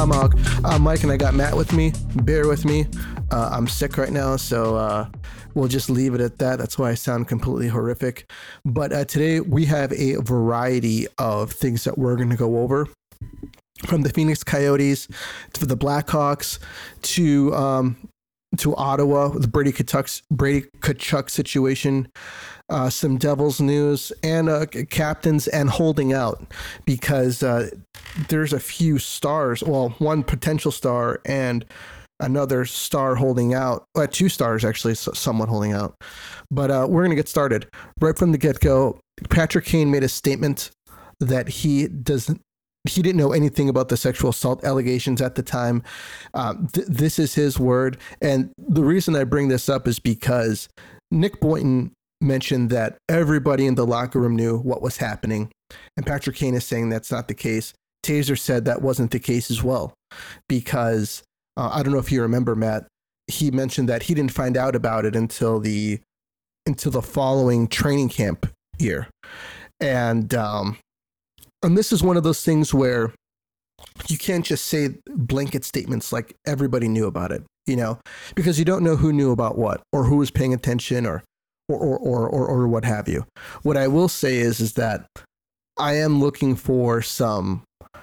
Tomahawk. I'm Mike, and I got Matt with me. Bear with me. I'm sick right now, so we'll just leave it at that. That's why I sound completely horrific. But today we have a variety of things that we're going to go over. From the Phoenix Coyotes to the Blackhawks to Ottawa, the Brady Tkachuk situation, some Devils news, and captains and holding out, because there's a few stars. Well, one potential star and another star holding out. Two stars actually, somewhat holding out. But we're going to get started right from the get-go. Patrick Kane made a statement that he didn't know anything about the sexual assault allegations at the time. This is his word. And the reason I bring this up is because Nick Boynton mentioned that everybody in the locker room knew what was happening. And Patrick Kane is saying that's not the case. Taser said that wasn't the case as well, because I don't know if you remember, Matt, he mentioned that he didn't find out about it until the following training camp year. And this is one of those things where you can't just say blanket statements like everybody knew about it, because you don't know who knew about what, or who was paying attention, or what have you. What I will say is that I am looking for some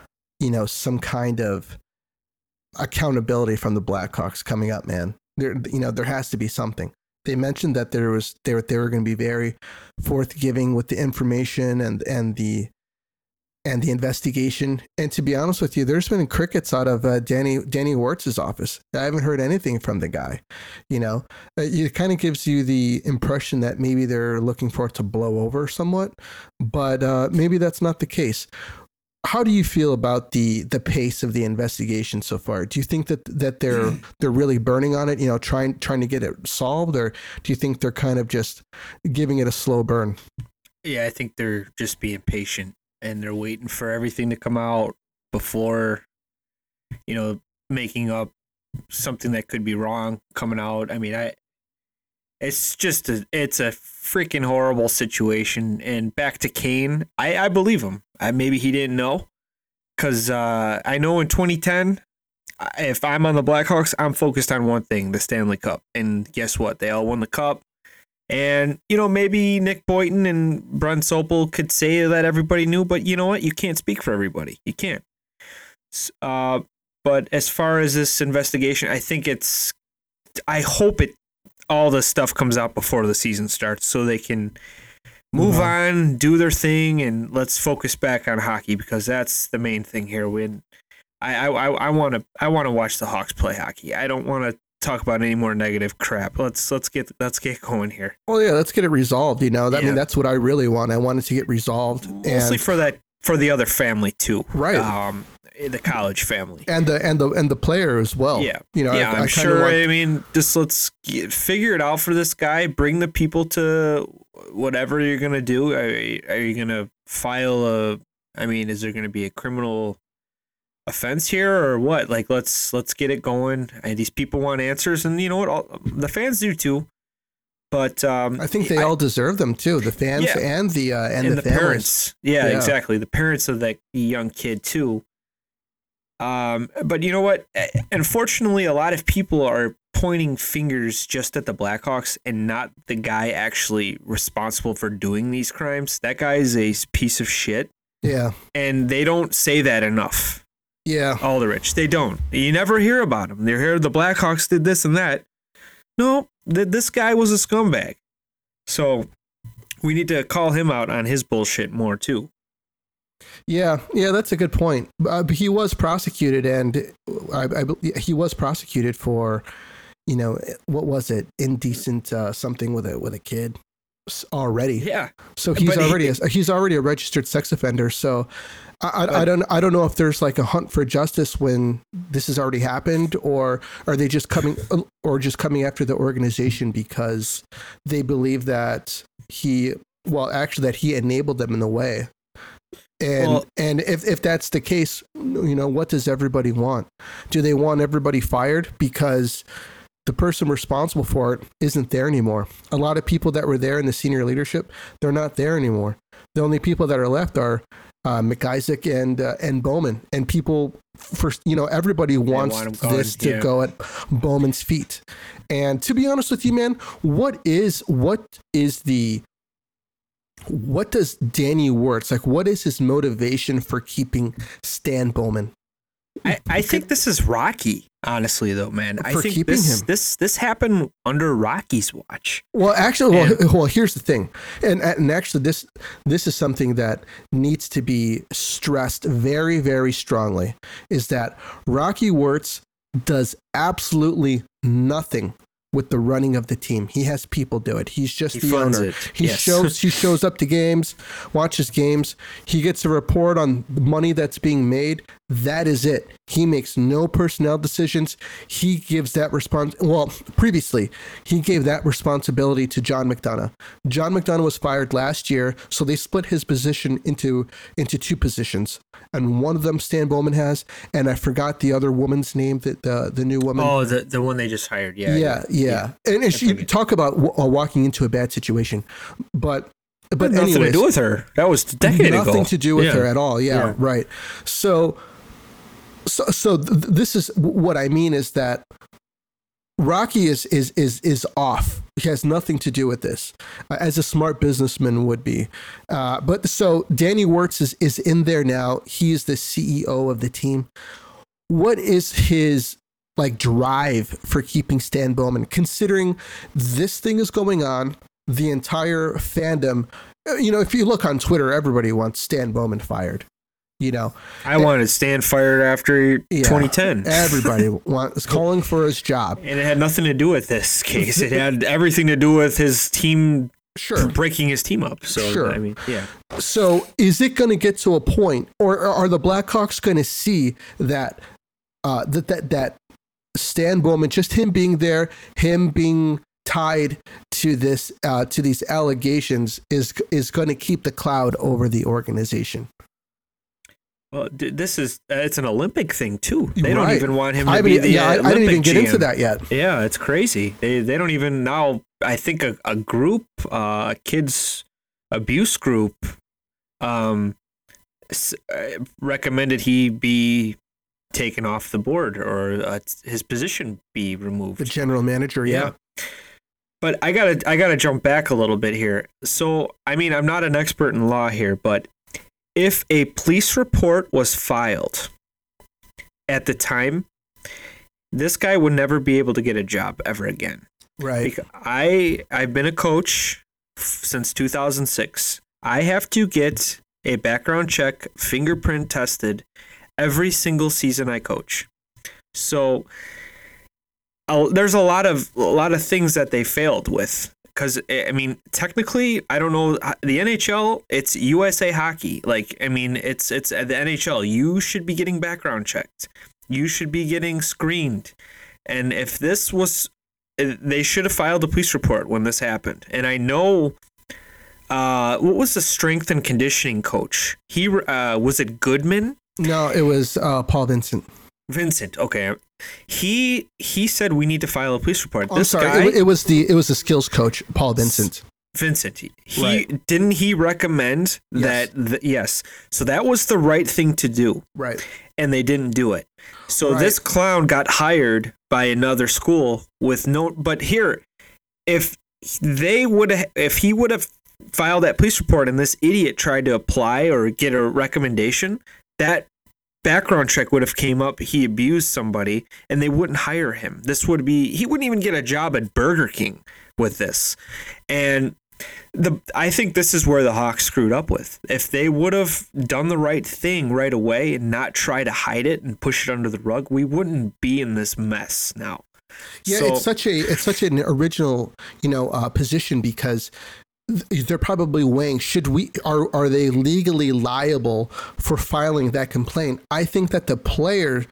kind of accountability from the Blackhawks coming up, man. There has to be something. They mentioned that they were going to be very forthgiving with the information and the investigation. And to be honest with you, there's been crickets out of Danny Wirtz's office. I haven't heard anything from the guy. It kind of gives you the impression that maybe they're looking for it to blow over somewhat, but maybe that's not the case. How do you feel about the pace of the investigation so far? Do you think that they're really burning on it, trying to get it solved, or do you think they're kind of just giving it a slow burn? Yeah, I think they're just being patient. And they're waiting for everything to come out before, making up something that could be wrong coming out. I mean, it's a freaking horrible situation. And back to Kane, I believe him. Maybe he didn't know, because I know in 2010, if I'm on the Blackhawks, I'm focused on one thing: the Stanley Cup. And guess what? They all won the cup. And, maybe Nick Boynton and Brent Sopel could say that everybody knew, but you know what? You can't speak for everybody. You can't. But as far as this investigation, I hope all this stuff comes out before the season starts so they can move on, do their thing, and let's focus back on hockey, because that's the main thing here. I want to watch the Hawks play hockey. I don't want to talk about any more negative crap. Let's get going here. Well, yeah, let's get it resolved. I mean, that's what I really want. I want it to get resolved, mostly for the other family too, right? The college family and the player as well. Yeah, I'm sure. I mean, just let's figure it out for this guy. Bring the people to whatever you're gonna do. Are you gonna file is there gonna be a criminal offense here or what? Like, let's get it going. And these people want answers, and you know what? The fans do too. But I think they all deserve them too. The fans and the parents. Yeah, exactly. The parents of that young kid too. But you know what? Unfortunately, a lot of people are pointing fingers just at the Blackhawks and not the guy actually responsible for doing these crimes. That guy is a piece of shit. Yeah. And they don't say that enough. Yeah. Aldrich. They don't. You never hear about him. They hear the Blackhawks did this and that. No, this guy was a scumbag. So we need to call him out on his bullshit more too. Yeah, that's a good point. He was prosecuted, and he was prosecuted for, what was it? Indecent something with a kid already. Yeah. So he's already a registered sex offender. So I don't know if there's like a hunt for justice when this has already happened, or are they just coming after the organization because they believe that he enabled them in the way. And if that's the case, what does everybody want? Do they want everybody fired because the person responsible for it isn't there anymore? A lot of people that were there in the senior leadership, they're not there anymore. The only people that are left are McIsaac and Bowman, and people first, everybody wants want him this gone, to go at Bowman's feet. And to be honest with you, man, what does Danny Wirtz, like, what is his motivation for keeping Stan Bowman? I think this is Rocky, honestly, though, man. I think keeping him. This happened under Rocky's watch. Well, actually, well, here's the thing, and actually, this is something that needs to be stressed very, very strongly, is that Rocky Wirtz does absolutely nothing with the running of the team. He has people do it. He's just the owner. He shows up to games, watches games. He gets a report on the money that's being made. That is it. He makes no personnel decisions. He gives that previously, he gave that responsibility to John McDonough. John McDonough was fired last year, so they split his position into two positions. And one of them Stan Bowman has, and I forgot the other woman's name, the new woman. Oh, the one they just hired. Yeah. And she talk about walking into a bad situation, but nothing to do with her. That was a decade ago. Nothing to do with her at all. Yeah, right. So this is what I mean, is that Rocky is off. He has nothing to do with this, as a smart businessman would be. But so Danny Wirtz is in there now. He is the CEO of the team. What is his drive for keeping Stan Bowman, considering this thing is going on, the entire fandom? If you look on Twitter, everybody wants Stan Bowman fired. I wanted Stan fired after 2010. Everybody is calling for his job. And it had nothing to do with this case. It had everything to do with his team breaking his team up. So, I mean, yeah. So is it going to get to a point, or are the Blackhawks going to see that that Stan Bowman, just him being there, him being tied to this to these allegations, is going to keep the cloud over the organization? Well, it's an Olympic thing too. They don't even want him to be the Olympic I didn't even get GM. into that yet. Yeah, it's crazy. They don't even now. I think a group, a kids abuse group, recommended he be taken off the board, or his position be removed. The general manager, yeah. But I gotta jump back a little bit here. So, I mean, I'm not an expert in law here, but if a police report was filed at the time, this guy would never be able to get a job ever again. Right. Because I've been a coach since 2006. I have to get a background check, fingerprint tested every single season I coach. So there's a lot of things that they failed with. Because, I mean, technically, I don't know, the NHL, it's USA Hockey. It's the NHL. You should be getting background checked. You should be getting screened. And if this was, they should have filed a police report when this happened. And I know, what was the strength and conditioning coach? Was it Goodman? No, it was Paul Vincent. Vincent, okay. He said we need to file a police report. Oh, I'm sorry. It was the skills coach, Paul Vincent. Vincent. Didn't he recommend that? Yes. So that was the right thing to do. Right. And they didn't do it. So this clown got hired by another school with no. But here, if he would have filed that police report and this idiot tried to apply or get a recommendation, that background check would have came up, he abused somebody, and they wouldn't hire him. He wouldn't even get a job at Burger King with this. And I think this is where the Hawks screwed up with. If they would have done the right thing right away and not try to hide it and push it under the rug, we wouldn't be in this mess now. Yeah, it's such an original, position, because they're probably weighing, are they legally liable for filing that complaint? I think that the player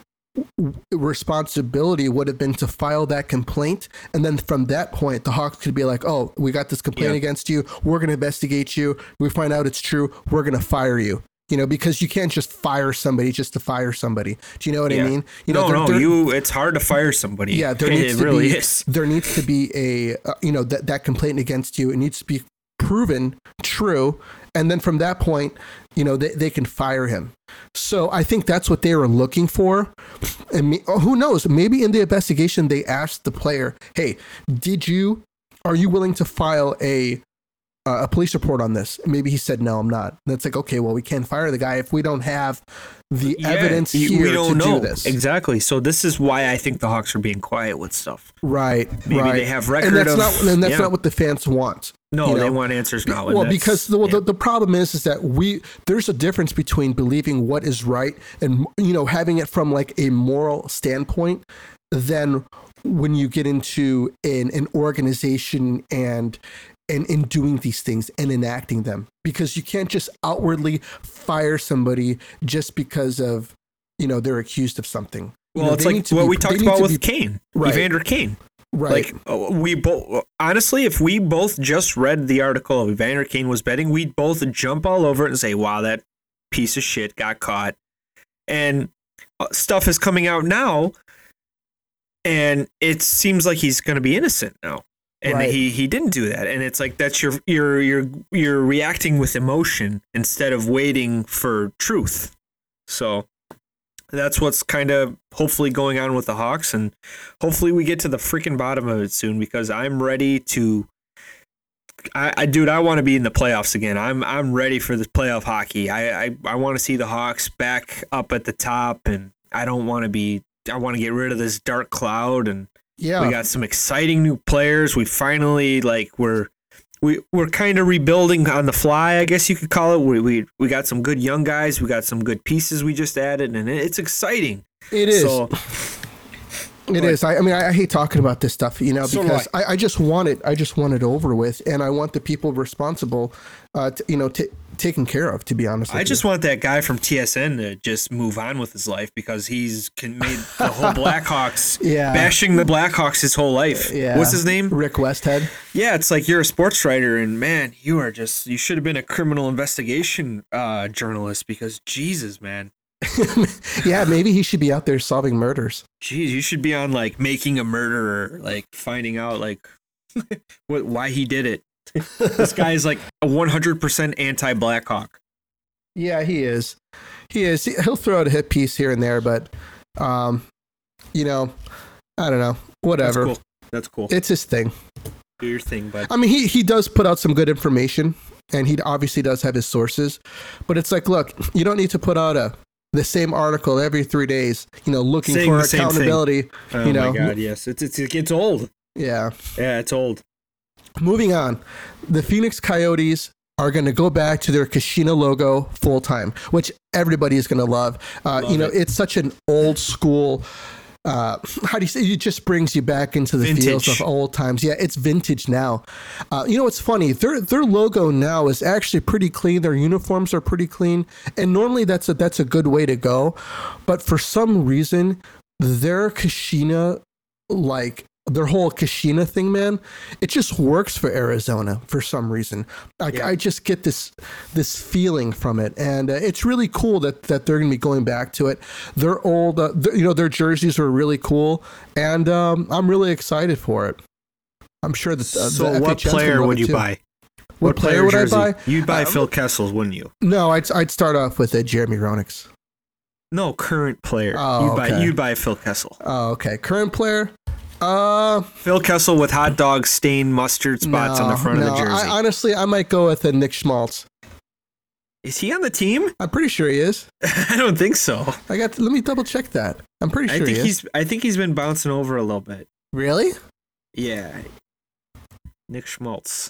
responsibility would have been to file that complaint, and then from that point the Hawks could be like, oh, we got this complaint against you, we're going to investigate you, we find out it's true, we're going to fire you. Because you can't just fire somebody just to fire somebody. Do you know what I mean? It's hard to fire somebody. Yeah, there needs to be a, that complaint against you. It needs to be proven true. And then from that point, they can fire him. So I think that's what they were looking for. And who knows? Maybe in the investigation, they asked the player, hey, are you willing to file a police report on this? Maybe he said, no, I'm not. And it's like, okay, well, we can't fire the guy if we don't have the evidence here we don't to know. do this. Exactly. So this is why I think the Hawks are being quiet with stuff. Right. Maybe they have record and that's not what the fans want. No, they want answers now. Well, because the problem is that there's a difference between believing what is right and having it from like a moral standpoint than when you get into an organization and in doing these things and enacting them, because you can't just outwardly fire somebody just because of they're accused of something. Well, it's like what we talked about with Kane, right. Evander Kane. Right. Like we both, honestly, if we both just read the article of Evander Kane was betting, we'd both jump all over it and say, wow, that piece of shit got caught. And stuff is coming out now, and it seems like he's going to be innocent now. And right. he didn't do that. And it's like, that's you're reacting with emotion instead of waiting for truth. So that's what's kind of hopefully going on with the Hawks, and hopefully we get to the freaking bottom of it soon, because I'm ready to. I want to be in the playoffs again. I'm ready for this playoff hockey. I want to see the Hawks back up at the top, and I want to get rid of this dark cloud, and we got some exciting new players. We finally we're kind of rebuilding on the fly, I guess you could call it. We got some good young guys. We got some good pieces we just added, and it's exciting. It is. It is. I mean, I hate talking about this stuff, because I just want it over with, and I want the people responsible, taken care of, to be honest. I just want that guy from TSN to just move on with his life, because he's made the whole Blackhawks, bashing the Blackhawks his whole life. Yeah. What's his name? Rick Westhead. Yeah, it's like you're a sports writer, and man, you should have been a criminal investigation journalist, because Jesus, man. Yeah, maybe he should be out there solving murders. Jeez, you should be on like Making a Murderer, like finding out like why he did it. This guy is like a 100% anti-Blackhawk. Yeah, he is. He'll throw out a hit piece here and there, but I don't know. Whatever. That's cool. It's his thing. Do your thing, bud. I mean, he does put out some good information, and he obviously does have his sources, but it's like, look, you don't need to put out the same article every 3 days, looking saying for accountability. Oh my God, yes. It's old. Yeah. Yeah, it's old. Moving on. The Phoenix Coyotes are going to go back to their Kashina logo full time, which everybody is going to love. It's such an old school, how do you say, it just brings you back into the feels of old times. Yeah, it's vintage now. It's funny. Their logo now is actually pretty clean. Their uniforms are pretty clean, and normally that's a good way to go. But for some reason, their Kashina, like their whole Kashina thing, man, it just works for Arizona for some reason. I just get this feeling from it, and it's really cool that they're going to be going back to it. Their old, their jerseys are really cool, and I'm really excited for it. I'm sure that. So, what player would you buy? What player would jersey? I buy? You'd buy Phil Kessel, wouldn't you? No, I'd start off with Jeremy Roenick. No, current player. Oh, You'd buy Phil Kessel. Oh, okay. Current player. Phil Kessel with hot dog stained mustard spots on the front of the jersey. Honestly, I might go with Nick Schmaltz. Is he on the team? I'm pretty sure he is. I don't think so. Let me double check that. I'm pretty sure he is. I think he's been bouncing over a little bit. Really? Yeah. Nick Schmaltz.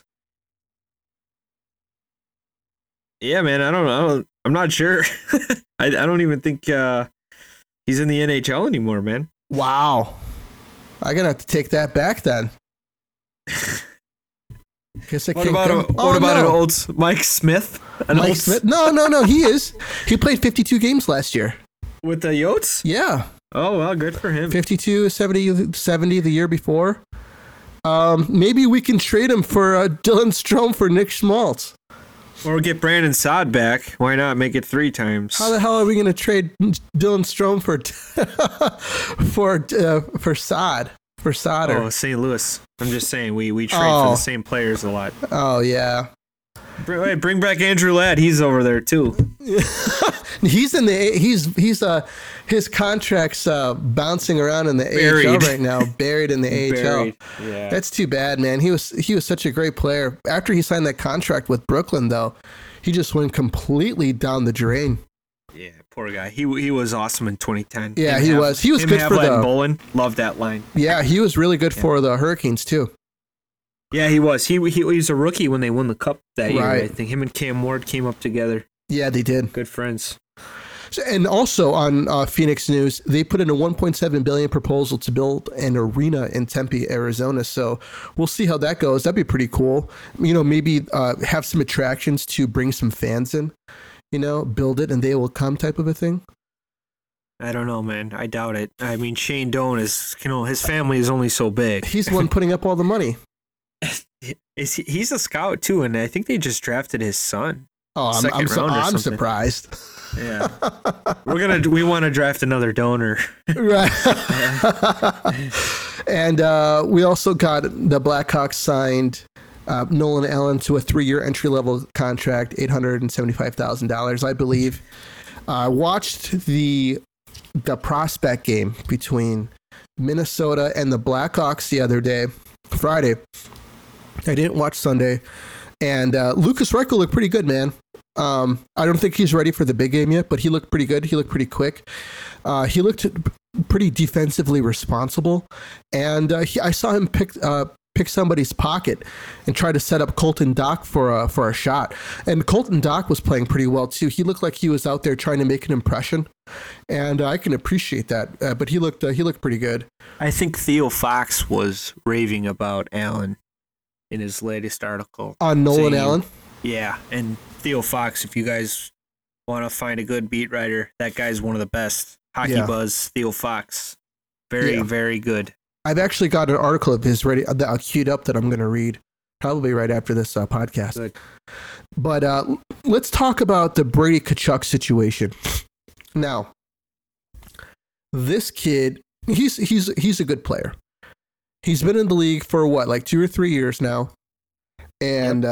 Yeah, man. I don't know. I'm not sure. I don't even think he's in the NHL anymore, man. Wow. I'm gonna have to take that back then. What about an old Mike Smith? Smith? No. He is. He played 52 games last year with the Yotes. Yeah. Oh well, good for him. 52, 70 the year before. Maybe we can trade him for Dylan Strome for Nick Schmaltz. Or get Brandon Saad back. Why not make it 3 times? How the hell are we going to trade Dylan Strome for Saad? For Saad? Oh, St. Louis. I'm just saying we trade for the same players a lot. Oh yeah. Bring back Andrew Ladd. He's over there too. He's in the his contract's bouncing around in the AHL right now, buried in the AHL. Yeah. That's too bad, man. He was such a great player. After he signed that contract with Brooklyn, though, he just went completely down the drain. Yeah, poor guy. He was awesome in 2010. Yeah, he was. He was good for the Bolin. Loved that line. Yeah, he was really good for the Hurricanes too. Yeah, he was. He was a rookie when they won the cup that year. Right. I think him and Cam Ward came up together. Yeah, they did. Good friends. And also on Phoenix News, they put in a $1.7 billion proposal to build an arena in Tempe, Arizona. So we'll see how that goes. That'd be pretty cool. Maybe have some attractions to bring some fans in. Build it and they will come type of a thing. I don't know, man. I doubt it. I mean, Shane Doan is, his family is only so big. He's the one putting up all the money. He's a scout too, and I think they just drafted his son. Oh, I'm surprised. Yeah, we want to draft another donor. Right. And we also got the Blackhawks signed Nolan Allen to a 3-year entry-level contract, $875,000, I believe. I watched the prospect game between Minnesota and the Blackhawks the other day, Friday. I didn't watch Sunday. And Lucas Reichel looked pretty good, man. I don't think he's ready for the big game yet, but he looked pretty good. He looked pretty quick. He looked pretty defensively responsible. And I saw him pick somebody's pocket and try to set up Colton Dach for a shot. And Colton Dach was playing pretty well too. He looked like he was out there trying to make an impression, and I can appreciate that. But he looked pretty good. I think Theo Fox was raving about Allen in his latest article on Nolan Allen. Yeah, and Theo Fox, if you guys want to find a good beat writer, that guy's one of the best. Hockey Buzz, Theo Fox. Very good. I've actually got an article of his ready, queued up that I'm going to read probably right after this podcast. Good. But let's talk about the Brady Tkachuk situation. Now, this kid, he's a good player. He's been in the league for like 2 or 3 years now. And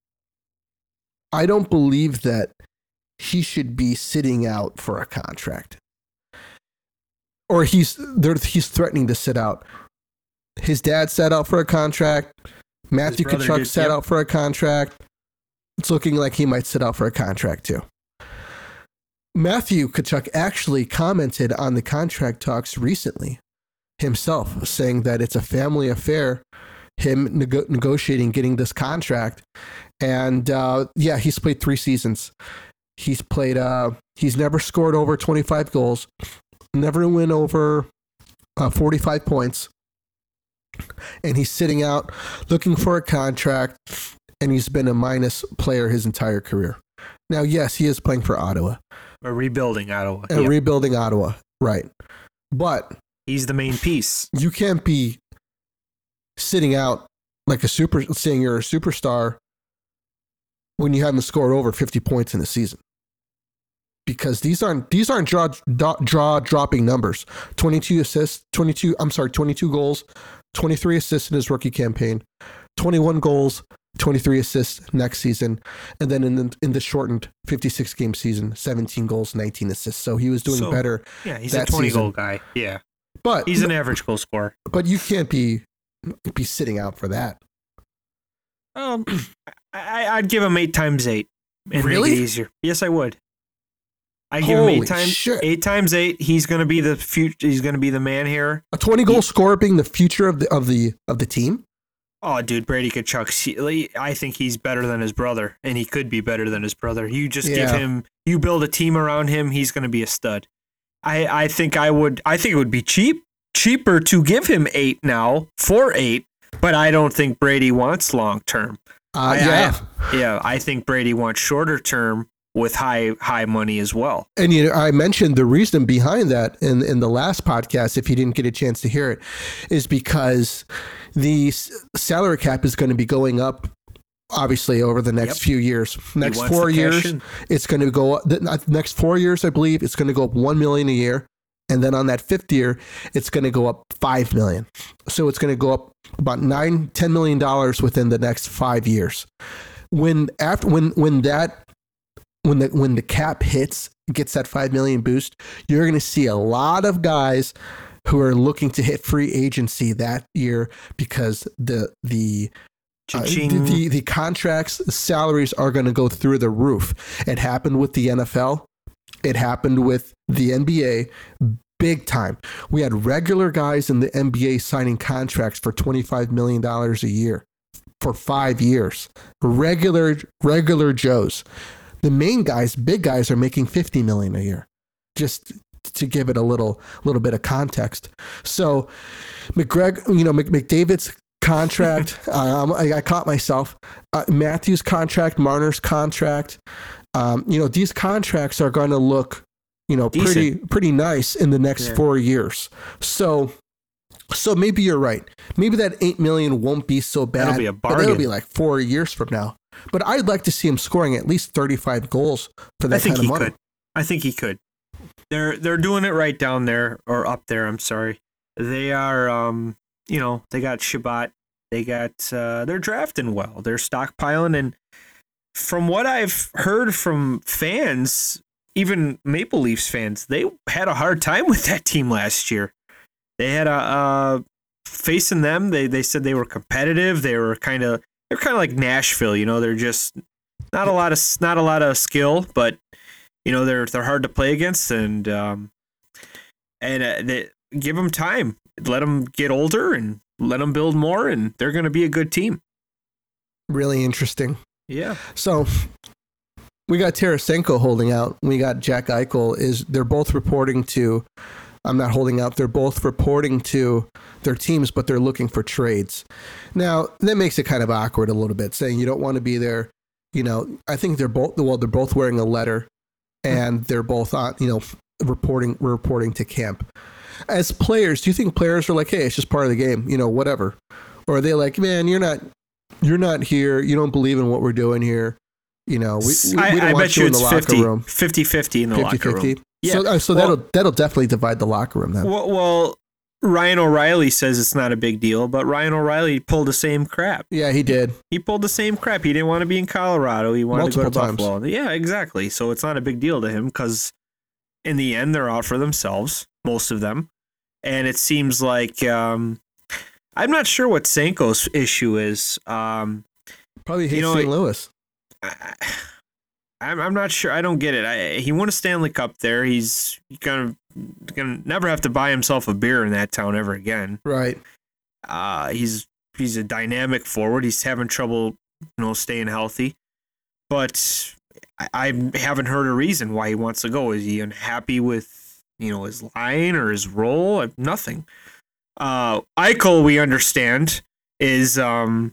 I don't believe that he should be sitting out for a contract. Or he's threatening to sit out. His dad sat out for a contract. Matthew Tkachuk sat out for a contract. It's looking like he might sit out for a contract too. Matthew Tkachuk actually commented on the contract talks recently himself, saying that it's a family affair, him negotiating getting this contract. And he's played 3 seasons. He's never scored over 25 goals. Never win over 45 points. And he's sitting out looking for a contract, and he's been a minus player his entire career. Now, yes, he is playing for Ottawa. Rebuilding Ottawa. Rebuilding Ottawa, right. But he's the main piece. You can't be sitting out like saying you're a superstar when you haven't scored over 50 points in a season. Because these aren't jaw dropping numbers. 22 goals, 23 assists in his rookie campaign, 21 goals, 23 assists next season, and then in the shortened 56 game season, 17 goals, 19 assists. So he was doing better. Yeah, he's a 20 goal guy. Yeah, but he's an average goal scorer. But you can't be sitting out for that. I'd give him 8 times 8 and really? Make it easier. Yes, I would. I give him 8 times 8. He's going to be the future. He's going to be the man here. A 20 goal scorer being the future of the team. Oh, dude, Brady Tkachuk. I think he's better than his brother, and he could be better than his brother. You just give him. You build a team around him. He's going to be a stud. I think it would be cheaper to give him 8 now for 8, but I don't think Brady wants long term. I think Brady wants shorter term with high money as well. And I mentioned the reason behind that in the last podcast, if you didn't get a chance to hear it, is because the salary cap is going to be going up, obviously, over the next few years. Next 4 years, it's going to go up. The next 4 years, I believe, it's going to go up $1 million a year. And then on that 5th year, it's going to go up $5 million. So it's going to go up about $10 million within the next 5 years. when the cap gets that 5 million boost, you're going to see a lot of guys who are looking to hit free agency that year because the contracts, the salaries are going to go through the roof. It happened with the NFL. It happened with the NBA. Big time. We had regular guys in the NBA signing contracts for $25 million a year for 5 years. Regular Joes. The main guys, big guys, are making $50 million a year. Just to give it a little bit of context. So McDavid's contract, I caught myself. Matthews' contract, Marner's contract. These contracts are going to look, pretty nice in the next 4 years. So maybe you're right. Maybe that $8 million won't be so bad. That'll be a bargain. It'll be like 4 years from now. But I'd like to see him scoring at least 35 goals for that kind of money. I think he could. They're doing it right down there, or up there. I'm sorry. They are. They got Shabbat. They got. They're drafting well. They're stockpiling, and from what I've heard from fans, even Maple Leafs fans, they had a hard time with that team last year. They had facing them. They said they were competitive. They're kind of like Nashville. They're just not a lot of skill, but they're hard to play against, and they give them time, let them get older, and let them build more, and they're going to be a good team. Really interesting. Yeah. So we got Tarasenko holding out. We got Jack Eichel. They're both reporting to. I'm not holding out. They're both reporting to their teams, but they're looking for trades. Now that makes it kind of awkward a little bit, saying you don't want to be there. I think they're both wearing a letter, and they're both on. Reporting to camp. As players, do you think players are like, hey, it's just part of the game, whatever, or are they like, man, you're not here. You don't believe in what we're doing here. We don't want you in the locker room. 50-50 in the locker room. Yeah. So that'll definitely divide the locker room then. Well, Ryan O'Reilly says it's not a big deal, but Ryan O'Reilly pulled the same crap. Yeah, he did. He pulled the same crap. He didn't want to be in Colorado. He wanted Multiple to go to times. Buffalo. Yeah, exactly. So it's not a big deal to him because in the end, they're out for themselves, most of them. And it seems like I'm not sure what Senko's issue is. Probably hates St. Louis. I'm not sure. I don't get it. He won a Stanley Cup there. He's gonna never have to buy himself a beer in that town ever again. Right. He's a dynamic forward. He's having trouble, staying healthy. But I haven't heard a reason why he wants to go. Is he unhappy with his line or his role? Nothing. Eichel, we understand, is the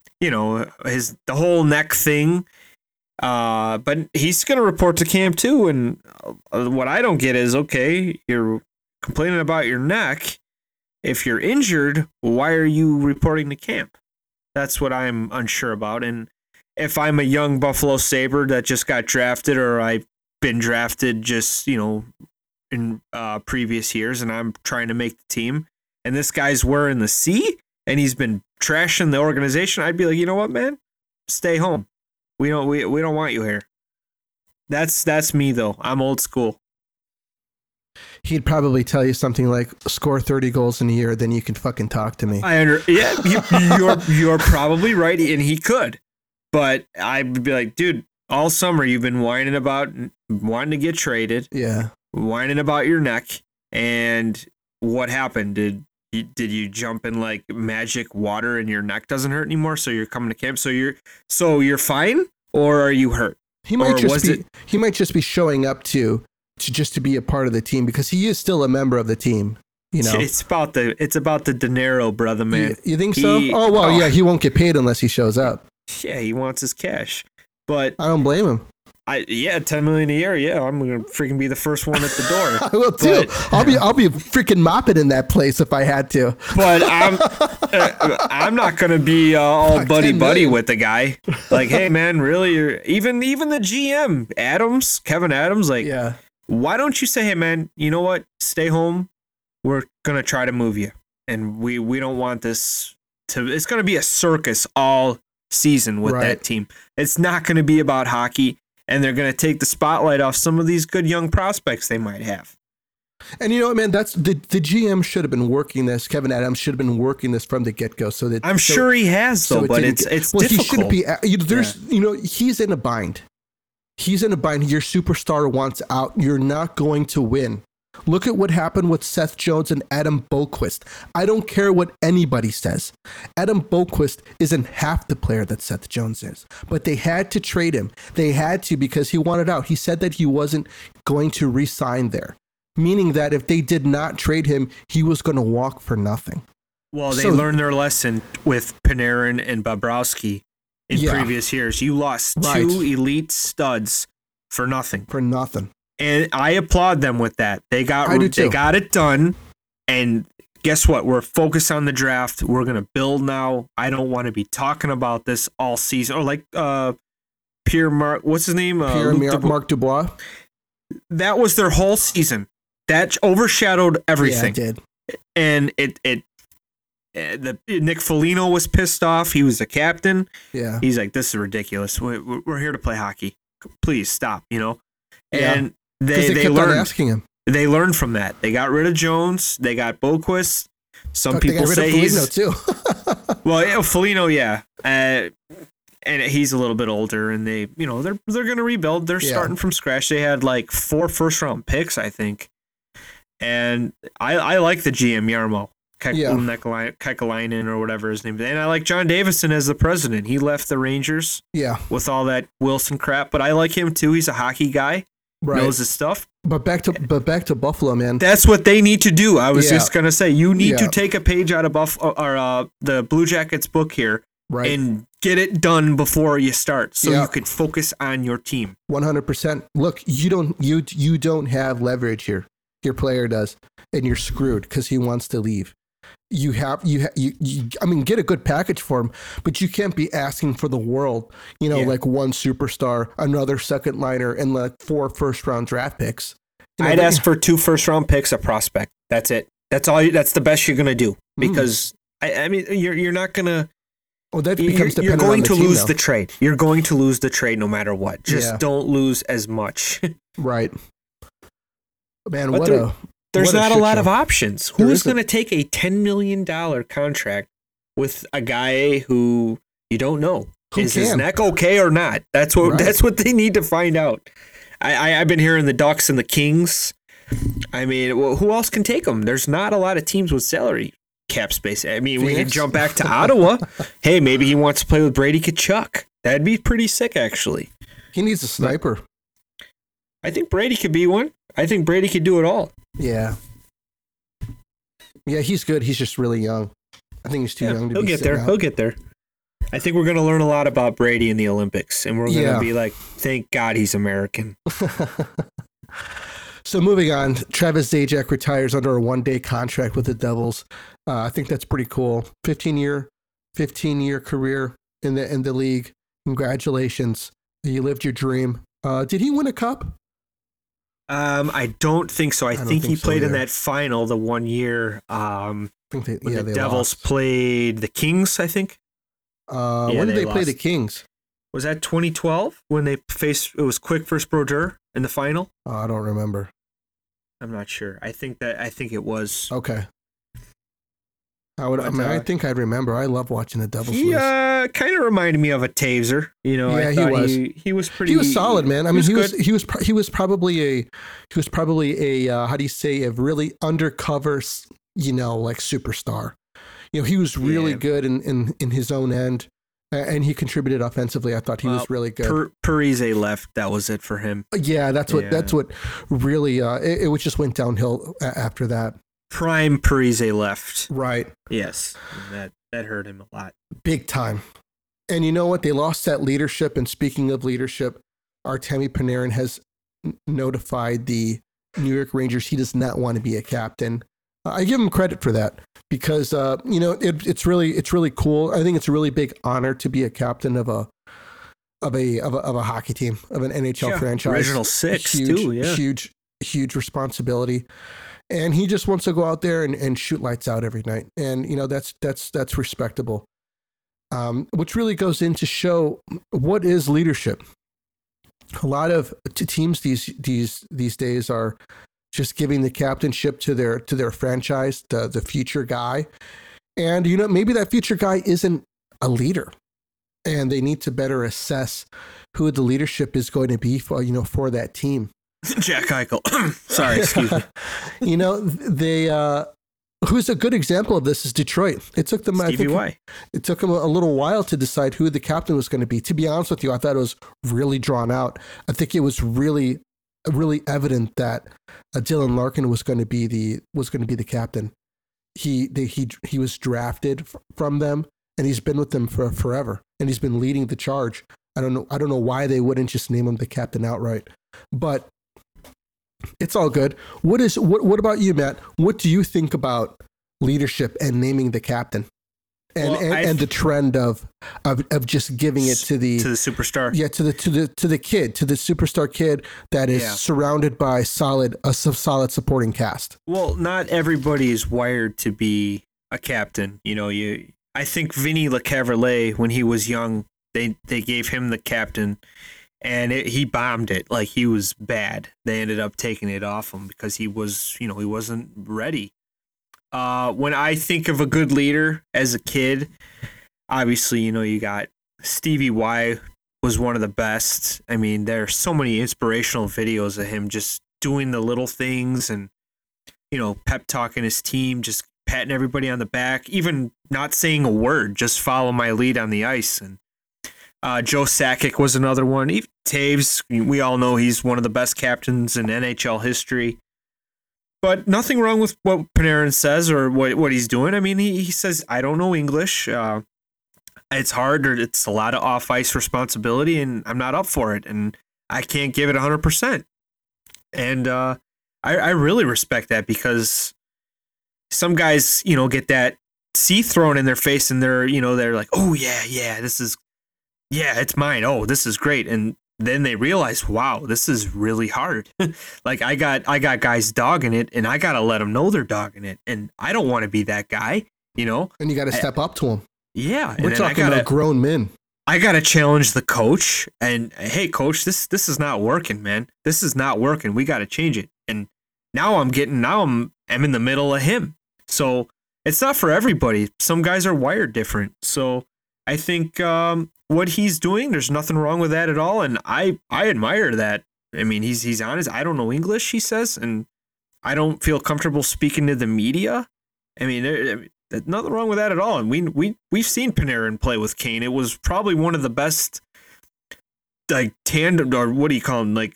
whole neck thing. But he's going to report to camp too. And what I don't get is, okay, you're complaining about your neck. If you're injured, why are you reporting to camp? That's what I'm unsure about. And if I'm a young Buffalo Sabre that just got drafted, or I've been drafted just, in previous years, and I'm trying to make the team, and this guy's wearing the C and he's been trashing the organization, I'd be like, you know what, man? Stay home. We don't want you here. That's me though. I'm old school. He'd probably tell you something like, score 30 goals in a year, then you can fucking talk to me. You're probably right, and he could. But I'd be like, dude, all summer you've been whining about wanting to get traded. Yeah. Whining about your neck. And what happened? Did you jump in like magic water and your neck doesn't hurt anymore? So you're coming to camp. So you're fine, or are you hurt? He might just be showing up to be a part of the team, because he is still a member of the team. It's about the dinero, brother, man. You think so? Yeah, he won't get paid unless he shows up. Yeah, he wants his cash, but I don't blame him. $10 million a year. Yeah, I'm gonna freaking be the first one at the door. I will too. I'll be freaking mopping in that place if I had to. But I'm not gonna be all buddy with the guy. Like, hey man, really? Even the GM Kevin Adams, like, yeah. Why don't you say, hey man, you know what? Stay home. We're gonna try to move you, and we don't want this to. It's gonna be a circus all season with Right. that team. It's not going to be about hockey, and they're going to take the spotlight off some of these good young prospects they might have. And you know what, man? That's the GM should have been working this. Kevin Adams should have been working this from the get go. So that I'm sure he has, though, but didn't it's well, difficult. he shouldn't be. He's in a bind. He's in a bind. Your superstar wants out. You're not going to win. Look at what happened with Seth Jones and Adam Boqvist. I don't care what anybody says. Adam Boqvist isn't half the player that Seth Jones is, but they had to trade him. They had to because he wanted out. He said that he wasn't going to re-sign there, meaning that if they did not trade him, he was going to walk for nothing. Well, they learned their lesson with Panarin and Bobrovsky in previous years. You lost two elite studs for nothing. For nothing. And I applaud them with that. They got it done. And guess what? We're focused on the draft. We're going to build now. I don't want to be talking about this all season. Or like Pierre-Marc, what's his name? Marc Dubois. That was their whole season. That overshadowed everything. Yeah, it did. And Nick Foligno was pissed off. He was the captain. Yeah. He's like, this is ridiculous. We're here to play hockey. Please stop, And they kept learned on asking him. They learned from that. They got rid of Jones. They got Boqvist. Some people say he's too. Well, Foligno, yeah. And he's a little bit older, and they're going to rebuild. They're starting from scratch. They had like 4 first-round picks, I think. And I like the GM Jarmo Kekalainen or whatever his name is. And I like John Davison as the president. He left the Rangers with all that Wilson crap, but I like him too. He's a hockey guy. Knows his stuff. But back to Buffalo, man. That's what they need to do. I was just gonna say, you need to take a page out of the Blue Jackets book here, and get it done before you start, so you can focus on your team. 100%. Look, you don't have leverage here. Your player does, and you're screwed because he wants to leave. I mean, get a good package for him, but you can't be asking for the world, like one superstar, another second liner, and like 4 first-round draft picks. I'd ask for 2 first-round picks, a prospect. That's it. That's all. That's the best you're going to do, because I mean, you're not going to. Well, that becomes you're going on the to team, lose though. the trade. You're going to lose the trade no matter what. Just don't lose as much. Right. Man, there's not a lot of show. Options. Who's going to take a $10 million contract with a guy who you don't know? Is his neck okay or not? That's what they need to find out. I've been hearing the Ducks and the Kings. I mean, who else can take them? There's not a lot of teams with salary cap space. I mean, we can jump back to Ottawa. Hey, maybe he wants to play with Brady Tkachuk. That'd be pretty sick, actually. He needs a sniper. I think Brady could be one. I think Brady could do it all. Yeah. Yeah, he's good. He's just really young. I think he's too young to be He'll get there. I think we're going to learn a lot about Brady in the Olympics, and we're going to be like, thank God he's American. So moving on, Travis Zajac retires under a 1-day contract with the Devils. I think that's pretty cool. 15-year career in the league. Congratulations. You lived your dream. Did he win a cup? I don't think so. I think he played in that final the 1 year. When the Devils played the Kings, I think. When did they play the Kings? Was that 2012 when they faced? It was Quick versus Brodeur in the final. I don't remember. I'm not sure. I think it was. Okay. I think I'd remember. I love watching the Devils. He kind of reminded me of a Taser. I thought he was pretty. He was solid, man. I mean, he was probably a how do you say, a really undercover, like superstar. He was really good in his own end, and he contributed offensively. I thought he was really good. Parise left. That was it for him. Yeah, that's what really it just went downhill after that. Prime Parise left. Right. Yes. That hurt him a lot. Big time. And you know what? They lost that leadership. And speaking of leadership, Artemi Panarin has notified the New York Rangers he does not want to be a captain. I give him credit for that because it's really cool. I think it's a really big honor to be a captain of a hockey team, of an NHL franchise. Original 6 too. Yeah. Huge responsibility. And he just wants to go out there and shoot lights out every night. And, that's respectable. which really goes in to show what is leadership. A lot of teams these days are just giving the captainship to their franchise, the future guy, and maybe that future guy isn't a leader, and they need to better assess who the leadership is going to be for that team. Jack Eichel. Sorry, excuse me. Who's a good example of this is Detroit. It took them, it took them a little while to decide who the captain was going to be. To be honest with you, I thought it was really drawn out. I think it was really evident that Dylan Larkin was going to be the captain. He was drafted from them, and he's been with them for forever, and he's been leading the charge. I don't know why they wouldn't just name him the captain outright, but it's all good. What about you, Matt? What do you think about leadership and naming the captain, and the trend of just giving it to the superstar? Yeah, to the kid, to the superstar kid that is surrounded by a solid supporting cast. Well, not everybody is wired to be a captain. I think Vinny LeCavalier, when he was young, they gave him the captain. And he bombed it. Like, he was bad. They ended up taking it off him because he was, he wasn't ready. When I think of a good leader as a kid, obviously, you got Stevie Y was one of the best. I mean, there are so many inspirational videos of him just doing the little things and, pep talking his team, just patting everybody on the back, even not saying a word, just follow my lead on the ice. And Joe Sakic was another one. Even Taves, we all know he's one of the best captains in NHL history. But nothing wrong with what Panarin says or what he's doing. I mean, he says, I don't know English. It's hard, or it's a lot of off-ice responsibility, and I'm not up for it, and I can't give it 100%. And I really respect that, because some guys, get that C thrown in their face, and they're like, oh, yeah, this is... Yeah, it's mine. Oh, this is great. And then they realize, wow, this is really hard. Like, I got guys dogging it, and I got to let them know they're dogging it. And I don't want to be that guy, And you got to step up to them. Yeah. We're talking about grown men. I got to challenge the coach. And, hey, coach, this is not working, man. This is not working. We got to change it. And now I'm in the middle of him. So it's not for everybody. Some guys are wired different. So I think what he's doing, there's nothing wrong with that at all, and I admire that. I mean, he's honest. I don't know English, he says, and I don't feel comfortable speaking to the media. I mean, there's nothing wrong with that at all. And we've seen Panarin play with Kane. It was probably one of the best, like, tandem, or what do you call them, like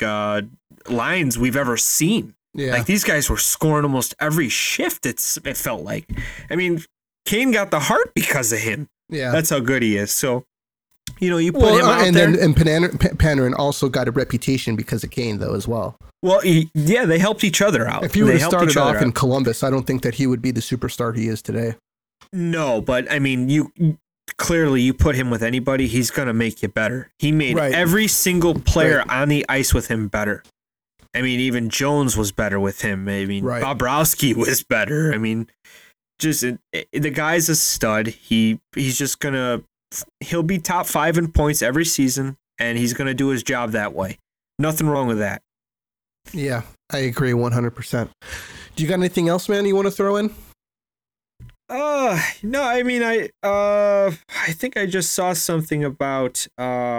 lines we've ever seen. Yeah. Like, these guys were scoring almost every shift. It felt like. I mean, Kane got the heart because of him. Yeah, that's how good he is. So, you put him out there. And Panarin also got a reputation because of Kane, though, as well. Well, they helped each other out. If he would have started off in Columbus, I don't think that he would be the superstar he is today. No, but I mean, you put him with anybody, he's going to make you better. He made every single player on the ice with him better. I mean, even Jones was better with him. I mean, Bobrovsky was better. I mean, just the guy's a stud. He's just he'll be top 5 in points every season, and he's gonna do his job that way. Nothing wrong with that. Yeah, I agree 100%. Do you got anything else, man, you want to throw in? No, I mean, I think I just saw something about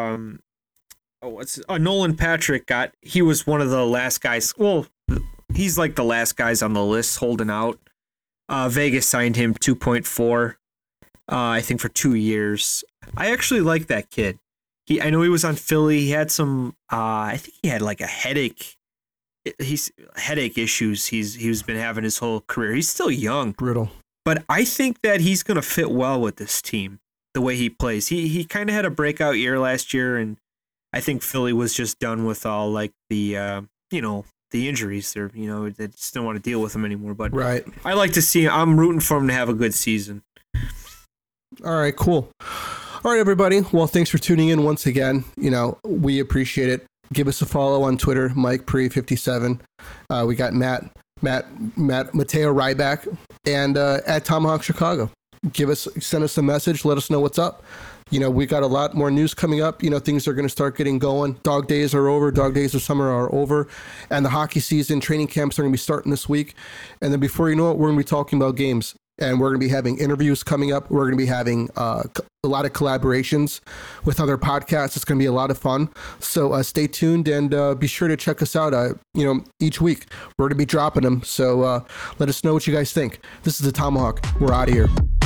Nolan Patrick he was one of the last guys. Well, he's like the last guys on the list holding out. Vegas signed him 2.4, I think, for 2 years. I actually like that kid. I know he was on Philly. He had some, I think he had like a headache. Headache issues he's been having his whole career. He's still young. Brutal. But I think that he's going to fit well with this team, the way he plays. He kind of had a breakout year last year, and I think Philly was just done with all, like, the injuries. They just don't want to deal with them anymore. But I like to see. I'm rooting for him to have a good season. All right, cool. All right, everybody. Well, thanks for tuning in once again. We appreciate it. Give us a follow on Twitter, Mike Pre57. We got Matt Mateo Ryback, and at Tomahawk Chicago. send us a message. Let us know what's up. We got a lot more news coming up. Things are going to start getting going. Dog days are over. Dog days of summer are over. And the hockey season, training camps are going to be starting this week. And then before you know it, we're going to be talking about games. And we're going to be having interviews coming up. We're going to be having a lot of collaborations with other podcasts. It's going to be a lot of fun. So stay tuned and be sure to check us out. Each week we're going to be dropping them. So let us know what you guys think. This is the Tomahawk. We're out of here.